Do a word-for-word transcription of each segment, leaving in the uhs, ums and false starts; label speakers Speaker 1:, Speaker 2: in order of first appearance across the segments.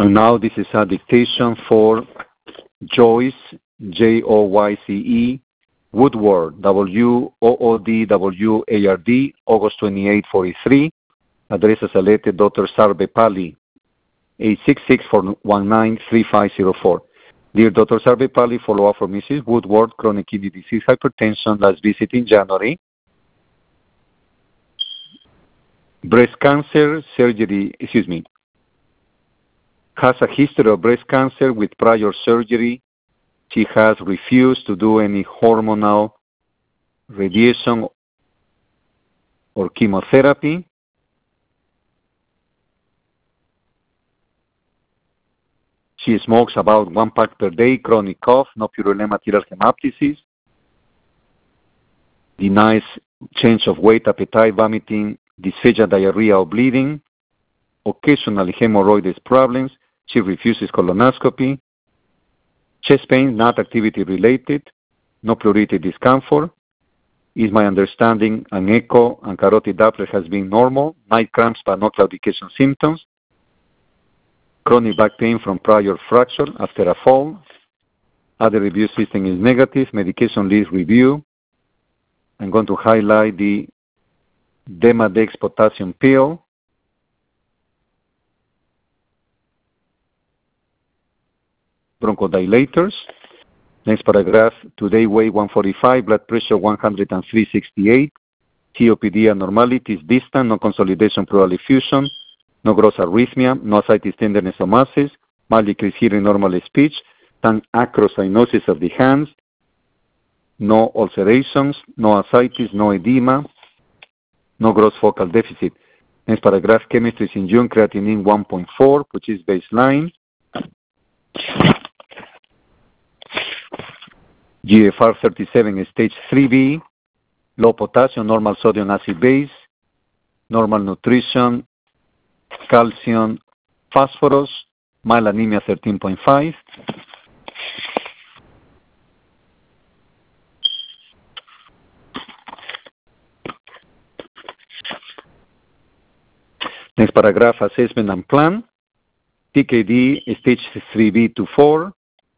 Speaker 1: And now this is a dictation for Joyce, J O Y C E, Woodward, W O O D W A R D, August twenty-eighth, forty-three. Address as elected Doctor Sarvepalli, eight six six, four one nine, three five zero four. Dear Doctor Sarvepalli, follow-up for Missus Woodward, chronic kidney disease, hypertension, last visit in January. Breast cancer, surgery, excuse me, has a history of breast cancer with prior surgery. She has refused to do any hormonal radiation or chemotherapy. She smokes about one pack per day, chronic cough, no purulent material hemoptysis. Denies change of weight, appetite, vomiting, dysphagia, diarrhea, or bleeding. Occasionally hemorrhoids problems. She refuses colonoscopy. Chest pain, not activity related. No pruritic discomfort. Is my understanding an echo and carotid Doppler has been normal. Night cramps but no claudication symptoms. Chronic back pain from prior fracture after a fall. Other review system is negative. Medication list review. I'm going to highlight the Demodex potassium pill. Bronchodilators. Next paragraph. Today weight one forty-five, blood pressure one hundred three sixty-eight. C O P D abnormalities distant, no consolidation pleural effusion. No gross arrhythmia, no ascites tenderness or masses, mild decreased hearing, normal speech, tongue acrocyanosis of the hands, no ulcerations, no ascites, no edema, no gross focal deficit. Next paragraph, chemistry is in June, creatinine one point four, which is baseline. G F R thirty-seven, stage three B, low potassium, normal sodium acid base, normal nutrition, calcium, phosphorus, mild anemia thirteen point five. Next paragraph, assessment and plan. T K D, stage three B to four.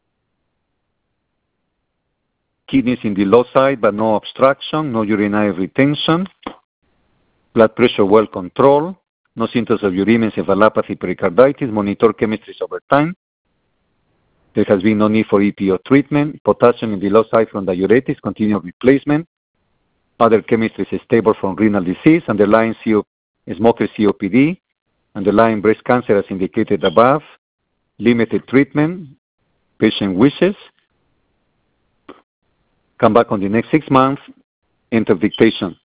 Speaker 1: Kidneys in the low side, but no obstruction, no urinary retention. Blood pressure well controlled. No symptoms of uremia, encephalopathy, pericarditis. Monitor chemistries over time. There has been no need for E P O treatment. Potassium in the low side from diuretics, continued replacement. Other chemistries is stable from renal disease. Underlying C O, smoker C O P D. Underlying breast cancer as indicated above. Limited treatment. Patient wishes. Come back on the next six months. Enter dictation.